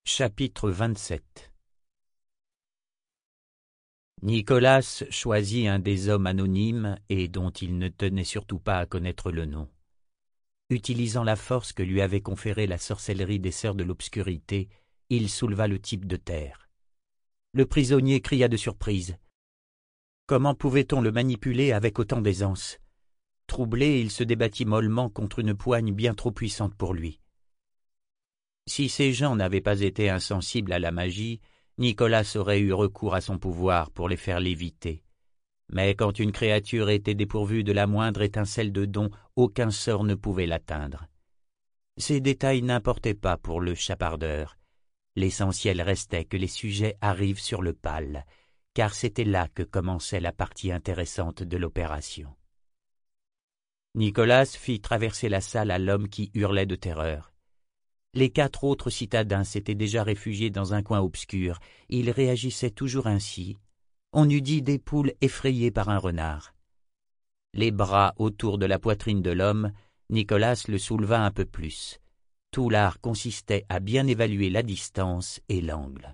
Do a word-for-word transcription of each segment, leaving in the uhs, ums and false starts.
Chapitre vingt-sept. Nicolas choisit un des hommes anonymes et dont il ne tenait surtout pas à connaître le nom. Utilisant la force que lui avait conférée la sorcellerie des Sœurs de l'Obscurité, il souleva le type de terre. Le prisonnier cria de surprise. Comment pouvait-on le manipuler avec autant d'aisance? Troublé, il se débattit mollement contre une poigne bien trop puissante pour lui. Si ces gens n'avaient pas été insensibles à la magie, Nicolas aurait eu recours à son pouvoir pour les faire léviter. Mais quand une créature était dépourvue de la moindre étincelle de don, aucun sort ne pouvait l'atteindre. Ces détails n'importaient pas pour le chapardeur. L'essentiel restait que les sujets arrivent sur le pal, car c'était là que commençait la partie intéressante de l'opération. Nicolas fit traverser la salle à l'homme qui hurlait de terreur. Les quatre autres citadins s'étaient déjà réfugiés dans un coin obscur. Ils réagissaient toujours ainsi. On eût dit des poules effrayées par un renard. Les bras autour de la poitrine de l'homme, Nicolas le souleva un peu plus. Tout l'art consistait à bien évaluer la distance et l'angle.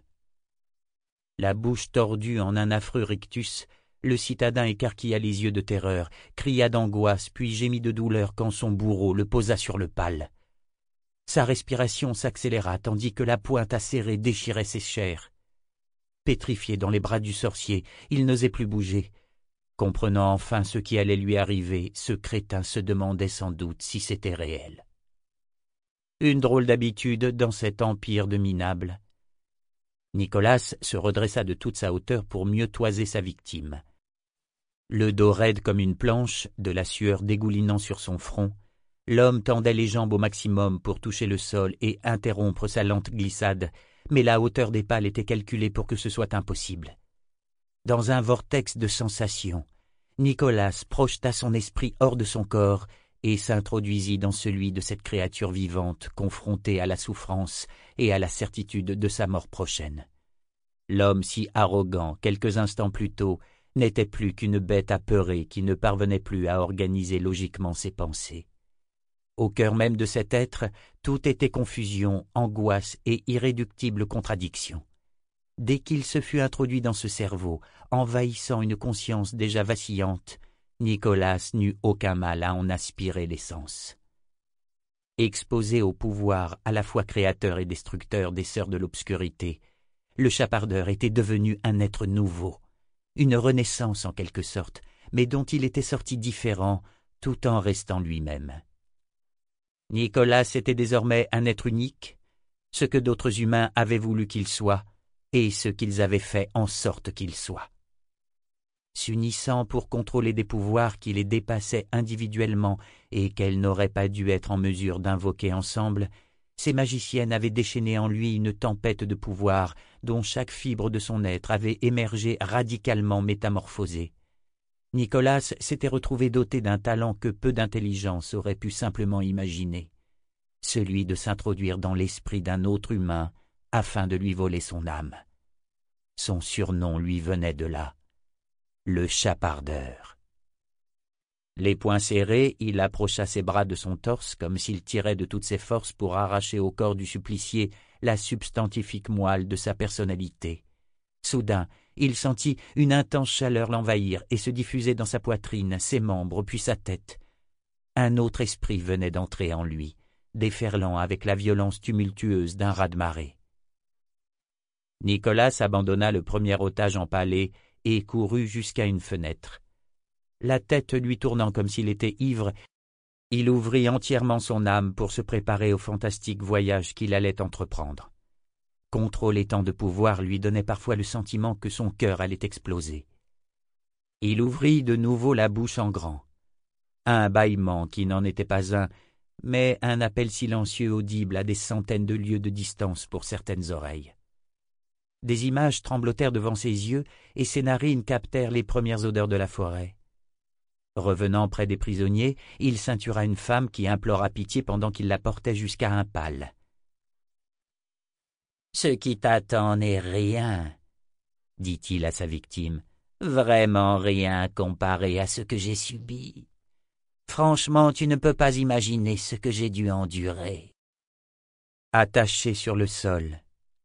La bouche tordue en un affreux rictus, le citadin écarquilla les yeux de terreur, cria d'angoisse, puis gémit de douleur quand son bourreau le posa sur le pal. Sa respiration s'accéléra tandis que la pointe acérée déchirait ses chairs. Pétrifié dans les bras du sorcier, il n'osait plus bouger. Comprenant enfin ce qui allait lui arriver, ce crétin se demandait sans doute si c'était réel. Une drôle d'habitude dans cet empire de minables. Nicolas se redressa de toute sa hauteur pour mieux toiser sa victime. Le dos raide comme une planche, de la sueur dégoulinant sur son front, l'homme tendait les jambes au maximum pour toucher le sol et interrompre sa lente glissade, mais la hauteur des pales était calculée pour que ce soit impossible. Dans un vortex de sensations, Nicolas projeta son esprit hors de son corps et s'introduisit dans celui de cette créature vivante confrontée à la souffrance et à la certitude de sa mort prochaine. L'homme si arrogant quelques instants plus tôt n'était plus qu'une bête apeurée qui ne parvenait plus à organiser logiquement ses pensées. Au cœur même de cet être, tout était confusion, angoisse et irréductible contradiction. Dès qu'il se fut introduit dans ce cerveau, envahissant une conscience déjà vacillante, Nicolas n'eut aucun mal à en aspirer l'essence. Exposé au pouvoir à la fois créateur et destructeur des Sœurs de l'Obscurité, le chapardeur était devenu un être nouveau, une renaissance en quelque sorte, mais dont il était sorti différent tout en restant lui-même. Nicolas était désormais un être unique, ce que d'autres humains avaient voulu qu'il soit, et ce qu'ils avaient fait en sorte qu'il soit. S'unissant pour contrôler des pouvoirs qui les dépassaient individuellement et qu'elles n'auraient pas dû être en mesure d'invoquer ensemble, ces magiciennes avaient déchaîné en lui une tempête de pouvoir dont chaque fibre de son être avait émergé radicalement métamorphosée. Nicolas s'était retrouvé doté d'un talent que peu d'intelligence aurait pu simplement imaginer, celui de s'introduire dans l'esprit d'un autre humain afin de lui voler son âme. Son surnom lui venait de là, le chapardeur. Les poings serrés, il approcha ses bras de son torse comme s'il tirait de toutes ses forces pour arracher au corps du supplicié la substantifique moelle de sa personnalité. Soudain, il sentit une intense chaleur l'envahir et se diffuser dans sa poitrine, ses membres, puis sa tête. Un autre esprit venait d'entrer en lui, déferlant avec la violence tumultueuse d'un raz-de-marée. Nicolas abandonna le premier otage empalé et courut jusqu'à une fenêtre. La tête lui tournant comme s'il était ivre, il ouvrit entièrement son âme pour se préparer au fantastique voyage qu'il allait entreprendre. Contrôler tant de pouvoir lui donnait parfois le sentiment que son cœur allait exploser. Il ouvrit de nouveau la bouche en grand. Un bâillement qui n'en était pas un, mais un appel silencieux audible à des centaines de lieues de distance pour certaines oreilles. Des images tremblotèrent devant ses yeux et ses narines captèrent les premières odeurs de la forêt. Revenant près des prisonniers, il ceintura une femme qui implora pitié pendant qu'il la portait jusqu'à un pal. « Ce qui t'attend n'est rien, » dit-il à sa victime, « vraiment rien comparé à ce que j'ai subi. Franchement, tu ne peux pas imaginer ce que j'ai dû endurer. » Attaché sur le sol,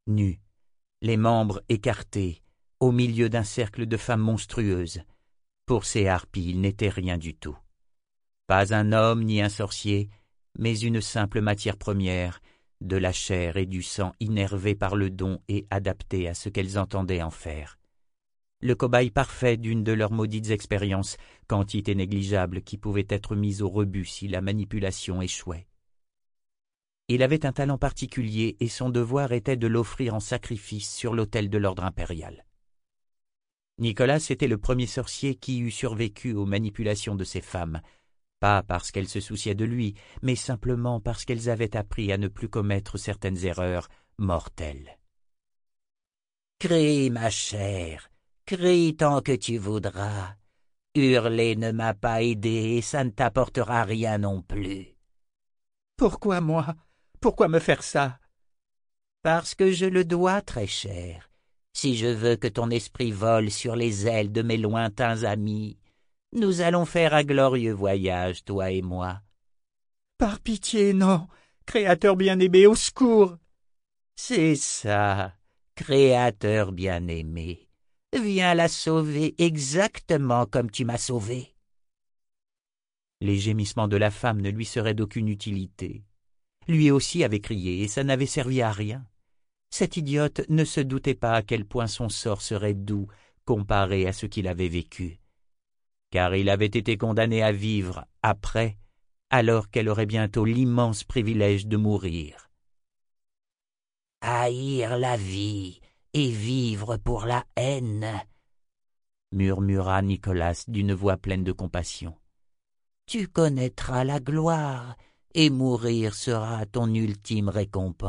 nu, les membres écartés, au milieu d'un cercle de femmes monstrueuses. Pour ces harpies, il n'était rien du tout. Pas un homme ni un sorcier, mais une simple matière première, de la chair et du sang innervés par le don et adaptés à ce qu'elles entendaient en faire. Le cobaye parfait d'une de leurs maudites expériences, quantité négligeable qui pouvait être mise au rebut si la manipulation échouait. Il avait un talent particulier et son devoir était de l'offrir en sacrifice sur l'autel de l'ordre impérial. Nicolas était le premier sorcier qui eût survécu aux manipulations de ces femmes, pas parce qu'elles se souciaient de lui, mais simplement parce qu'elles avaient appris à ne plus commettre certaines erreurs mortelles. « Crie, ma chère, crie tant que tu voudras. Hurler ne m'a pas aidé et ça ne t'apportera rien non plus. »« Pourquoi moi? Pourquoi me faire ça? »« Parce que je le dois, très cher. Si je veux que ton esprit vole sur les ailes de mes lointains amis, nous allons faire un glorieux voyage, toi et moi. »« Par pitié, non, Créateur bien-aimé, au secours !»« C'est ça, Créateur bien-aimé. Viens la sauver exactement comme tu m'as sauvé. » Les gémissements de la femme ne lui seraient d'aucune utilité. Lui aussi avait crié et ça n'avait servi à rien. Cette idiote ne se doutait pas à quel point son sort serait doux comparé à ce qu'il avait vécu. Car il avait été condamné à vivre après, alors qu'elle aurait bientôt l'immense privilège de mourir. « Haïr la vie et vivre pour la haine, » murmura Nicolas d'une voix pleine de compassion. « Tu connaîtras la gloire et mourir sera ton ultime récompense. »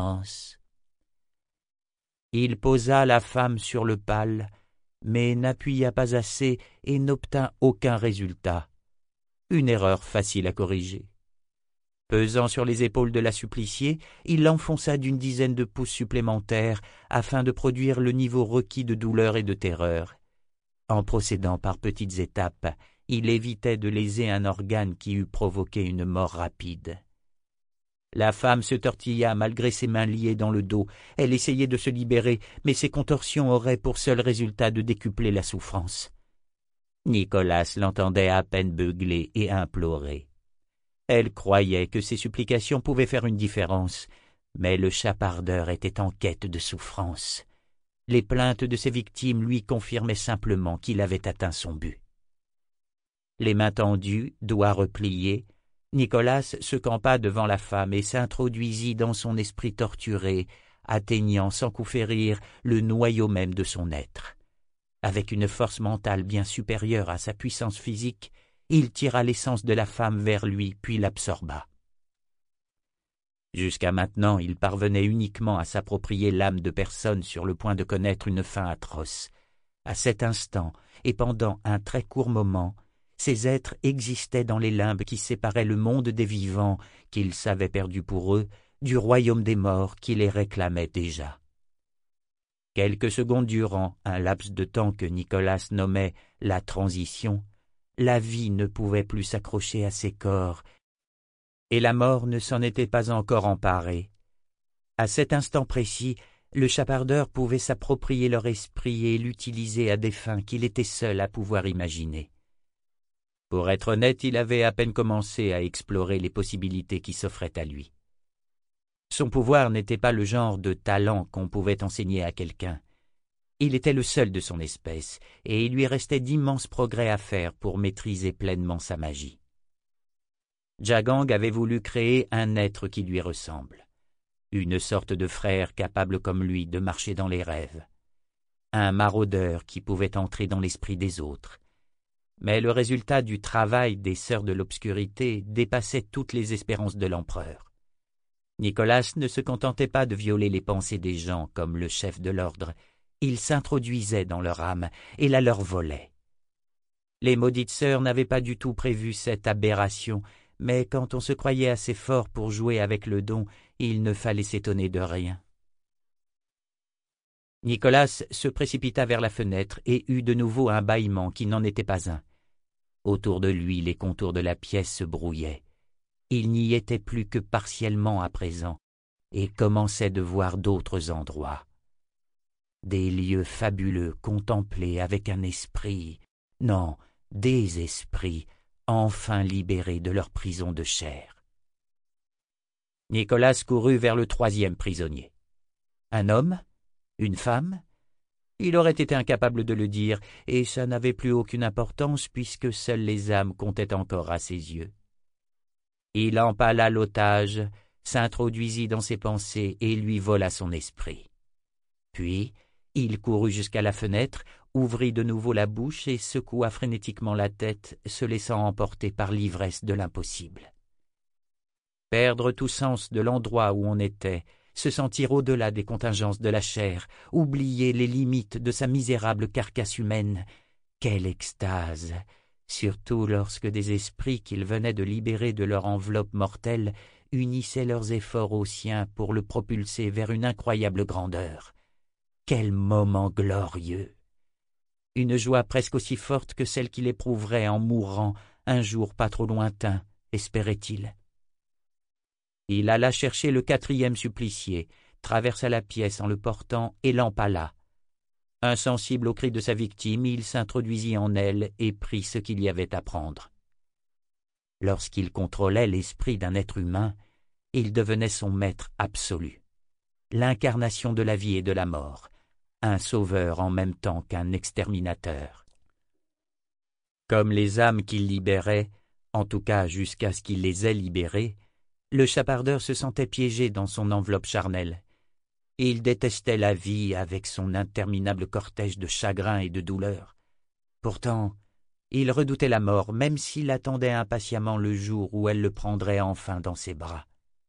Il posa la femme sur le pal, mais n'appuya pas assez et n'obtint aucun résultat. Une erreur facile à corriger. Pesant sur les épaules de la suppliciée, il l'enfonça d'une dizaine de pouces supplémentaires afin de produire le niveau requis de douleur et de terreur. En procédant par petites étapes, il évitait de léser un organe qui eût provoqué une mort rapide. La femme se tortilla malgré ses mains liées dans le dos. Elle essayait de se libérer, mais ses contorsions auraient pour seul résultat de décupler la souffrance. Nicolas l'entendait à peine beugler et implorer. Elle croyait que ses supplications pouvaient faire une différence, mais le chapardeur était en quête de souffrance. Les plaintes de ses victimes lui confirmaient simplement qu'il avait atteint son but. Les mains tendues, doigts repliés, Nicolas se campa devant la femme et s'introduisit dans son esprit torturé, atteignant sans coup férir le noyau même de son être. Avec une force mentale bien supérieure à sa puissance physique, il tira l'essence de la femme vers lui puis l'absorba. Jusqu'à maintenant, il parvenait uniquement à s'approprier l'âme de personnes sur le point de connaître une fin atroce. À cet instant, et pendant un très court moment, ces êtres existaient dans les limbes qui séparaient le monde des vivants, qu'ils savaient perdus pour eux, du royaume des morts qui les réclamait déjà. Quelques secondes durant, un laps de temps que Nicolas nommait la transition, la vie ne pouvait plus s'accrocher à ces corps, et la mort ne s'en était pas encore emparée. À cet instant précis, le chapardeur pouvait s'approprier leur esprit et l'utiliser à des fins qu'il était seul à pouvoir imaginer. Pour être honnête, il avait à peine commencé à explorer les possibilités qui s'offraient à lui. Son pouvoir n'était pas le genre de talent qu'on pouvait enseigner à quelqu'un. Il était le seul de son espèce, et il lui restait d'immenses progrès à faire pour maîtriser pleinement sa magie. Jagang avait voulu créer un être qui lui ressemble, une sorte de frère capable comme lui de marcher dans les rêves, un maraudeur qui pouvait entrer dans l'esprit des autres. Mais le résultat du travail des Sœurs de l'Obscurité dépassait toutes les espérances de l'empereur. Nicolas ne se contentait pas de violer les pensées des gens comme le chef de l'ordre, il s'introduisait dans leur âme et la leur volait. Les maudites sœurs n'avaient pas du tout prévu cette aberration, mais quand on se croyait assez fort pour jouer avec le don, il ne fallait s'étonner de rien. Nicolas se précipita vers la fenêtre et eut de nouveau un bâillement qui n'en était pas un. Autour de lui, les contours de la pièce se brouillaient. Il n'y était plus que partiellement à présent, et commençait de voir d'autres endroits. Des lieux fabuleux contemplés avec un esprit, non, des esprits, enfin libérés de leur prison de chair. Nicolas courut vers le troisième prisonnier. Un homme? Une femme? Il aurait été incapable de le dire, et ça n'avait plus aucune importance puisque seules les âmes comptaient encore à ses yeux. Il empala l'otage, s'introduisit dans ses pensées et lui vola son esprit. Puis, il courut jusqu'à la fenêtre, ouvrit de nouveau la bouche et secoua frénétiquement la tête, se laissant emporter par l'ivresse de l'impossible. Perdre tout sens de l'endroit où on était, se sentir au-delà des contingences de la chair, oublier les limites de sa misérable carcasse humaine, quelle extase! Surtout lorsque des esprits qu'il venait de libérer de leur enveloppe mortelle unissaient leurs efforts aux siens pour le propulser vers une incroyable grandeur. Quel moment glorieux! Une joie presque aussi forte que celle qu'il éprouverait en mourant un jour pas trop lointain, espérait-il. Il alla chercher le quatrième supplicié, traversa la pièce en le portant et l'empala. Insensible au cri de sa victime, il s'introduisit en elle et prit ce qu'il y avait à prendre. Lorsqu'il contrôlait l'esprit d'un être humain, il devenait son maître absolu, l'incarnation de la vie et de la mort, un sauveur en même temps qu'un exterminateur. Comme les âmes qu'il libérait, en tout cas jusqu'à ce qu'il les ait libérées, le chapardeur se sentait piégé dans son enveloppe charnelle. Il détestait la vie avec son interminable cortège de chagrins et de douleurs. Pourtant, il redoutait la mort, même s'il attendait impatiemment le jour où elle le prendrait enfin dans ses bras.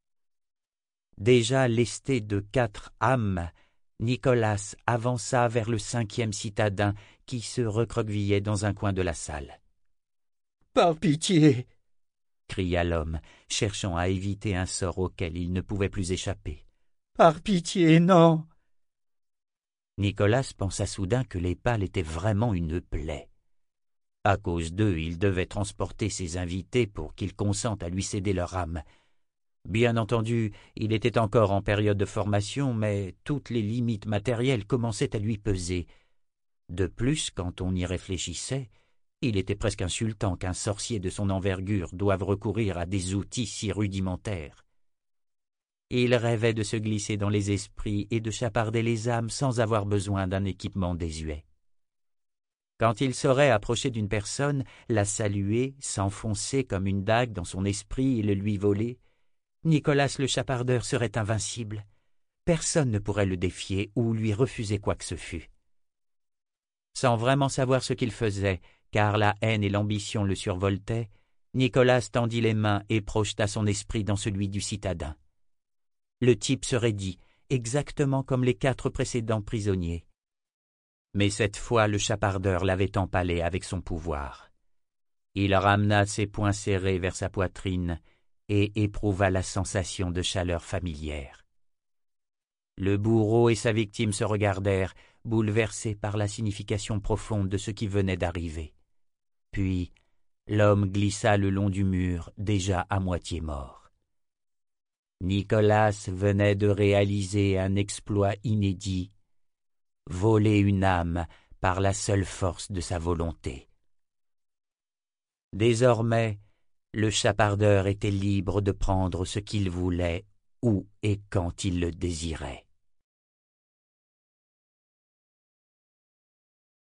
Déjà lesté de quatre âmes, Nicolas avança vers le cinquième citadin qui se recroquevillait dans un coin de la salle. « Par pitié !» cria l'homme, cherchant à éviter un sort auquel il ne pouvait plus échapper. « Par pitié, non !» Nicolas pensa soudain que les pales étaient vraiment une plaie. À cause d'eux, il devait transporter ses invités pour qu'ils consentent à lui céder leur âme. Bien entendu, il était encore en période de formation, mais toutes les limites matérielles commençaient à lui peser. De plus, quand on y réfléchissait, il était presque insultant qu'un sorcier de son envergure doive recourir à des outils si rudimentaires. Il rêvait de se glisser dans les esprits et de chaparder les âmes sans avoir besoin d'un équipement désuet. Quand il saurait approcher d'une personne, la saluer, s'enfoncer comme une dague dans son esprit et le lui voler, Nicolas le chapardeur serait invincible. Personne ne pourrait le défier ou lui refuser quoi que ce fût. Sans vraiment savoir ce qu'il faisait, car la haine et l'ambition le survoltaient, Nicolas tendit les mains et projeta son esprit dans celui du citadin. Le type se raidit, exactement comme les quatre précédents prisonniers. Mais cette fois, le chapardeur l'avait empalé avec son pouvoir. Il ramena ses poings serrés vers sa poitrine et éprouva la sensation de chaleur familière. Le bourreau et sa victime se regardèrent, bouleversés par la signification profonde de ce qui venait d'arriver. Puis, l'homme glissa le long du mur, déjà à moitié mort. Nicolas venait de réaliser un exploit inédit, voler une âme par la seule force de sa volonté. Désormais, le chapardeur était libre de prendre ce qu'il voulait, où et quand il le désirait.